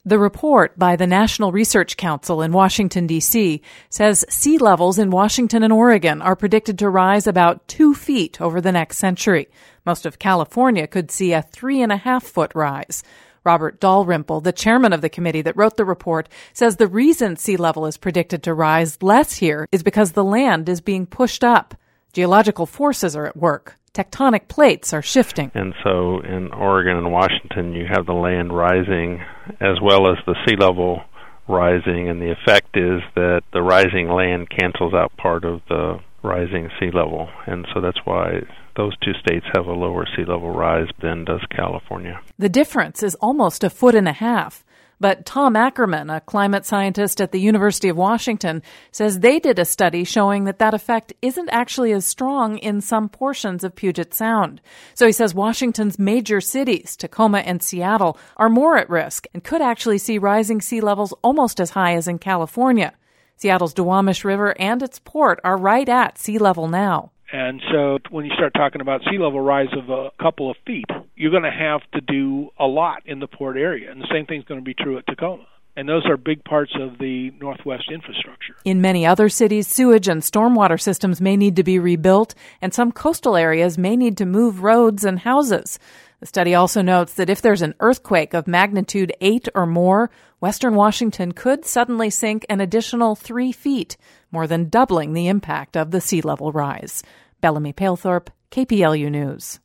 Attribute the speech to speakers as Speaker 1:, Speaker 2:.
Speaker 1: The report by the National Research Council in Washington, D.C. says sea levels in Washington and Oregon are predicted to rise about 2 feet over the next century. Most of California could see a 3.5-foot rise. Robert Dalrymple, the chairman of the committee that wrote the report, says the reason sea level is predicted to rise less here is because the land is being pushed up. Geological forces are at work. Tectonic plates are shifting.
Speaker 2: And so in Oregon and Washington, you have the land rising as well as the sea level rising, and the effect is that the rising land cancels out part of the rising sea level. And so that's why those two states have a lower sea level rise than does California.
Speaker 1: The difference is almost 1.5 feet. But Tom Ackerman, a climate scientist at the University of Washington, says they did a study showing that effect isn't actually as strong in some portions of Puget Sound. So he says Washington's major cities, Tacoma and Seattle, are more at risk and could actually see rising sea levels almost as high as in California. Seattle's Duwamish River and its port are right at sea level now.
Speaker 3: And so when you start talking about sea level rise of a couple of feet, you're going to have to do a lot in the port area. And the same thing's going to be true at Tacoma. And those are big parts of the Northwest infrastructure.
Speaker 1: In many other cities, sewage and stormwater systems may need to be rebuilt, and some coastal areas may need to move roads and houses. The study also notes that if there's an earthquake of magnitude 8 or more, Western Washington could suddenly sink an additional 3 feet, more than doubling the impact of the sea level rise. Bellamy Palethorpe, KPLU News.